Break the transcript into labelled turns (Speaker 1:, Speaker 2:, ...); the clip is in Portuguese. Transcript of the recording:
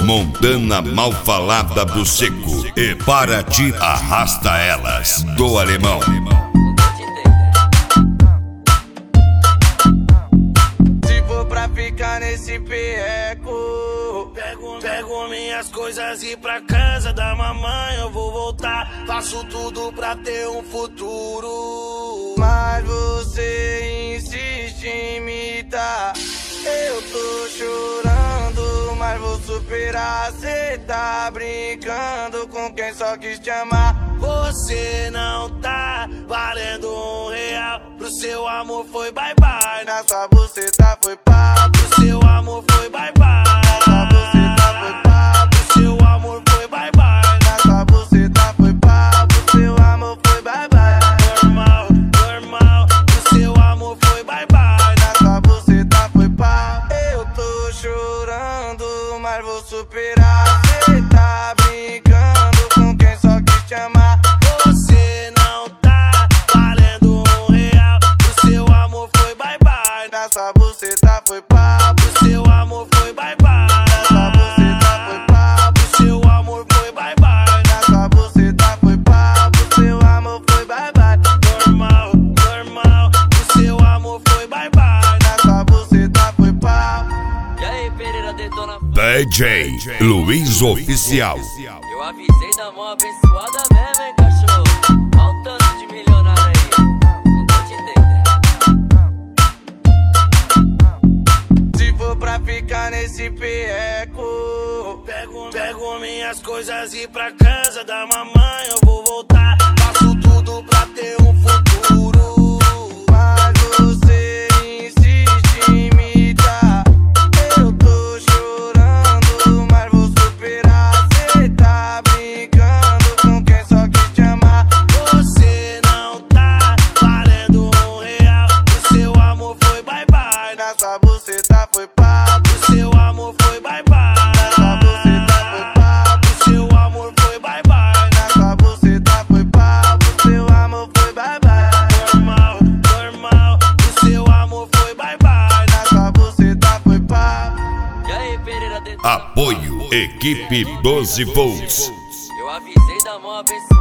Speaker 1: Montana mal falada do seco. E para ti arrasta elas do alemão.
Speaker 2: Se for pra ficar nesse perreco, pego minhas coisas e pra casa da mamãe eu vou voltar. Faço tudo pra ter um futuro, mas você insiste em imitar. Eu tô chorando, mas vou superar. Cê tá brincando com quem só quis te amar. Você não tá valendo R$1. Pro seu amor foi bye bye. Na sua buceta foi pá. Pro seu amor foi bye bye. Na sua buceta foi pá. Pro seu amor foi bye bye. Na sua buceta foi pá. Pro seu amor foi bye bye. Normal, normal. Pro seu amor foi bye bye. Na sua buceta foi pá. Eu tô chorando, mas vou superar. Cê tá brincando com quem só quis te amar. Você não tá valendo R$1. Pro seu amor foi bye bye. Na sua buceta foi pá. Pro seu amor foi bye bye. Na sua buceta foi pá. Pro seu amor foi bye bye. Na sua buceta foi pá. Pro seu amor foi bye bye. Normal, normal. Pro seu amor foi bye bye. Na sua buceta foi pá.
Speaker 3: E aí, Pereira detona.
Speaker 1: DJ Luiz Oficial.
Speaker 3: Eu avisei da mão abençoada mesmo, hein, cachorro? Olha o tanto de milionário aí. Não tô te entendendo.
Speaker 2: Se for pra ficar nesse perreco, pego minhas coisas e pra casa da mamãe eu vou voltar. Faço tudo pra ter um futuro, mas você insiste em imitar. Eu tô chorando, mas vou superar. Cê tá brincando com quem só quis te amar. Você não tá valendo R$1. Pro seu amor foi bye bye. Na sua buceta foi pá. Pro seu amor foi bye bye. Na sua buceta foi pá. Pro seu amor foi bye bye. Na sua buceta foi pá. Pro seu amor foi bye bye. Normal, normal. Pro seu amor foi bye bye. Na sua buceta foi pá.
Speaker 3: E aí, Pereira detona.
Speaker 1: Apoio Equipe 12 Volts.
Speaker 3: Eu avisei da mão abençoada.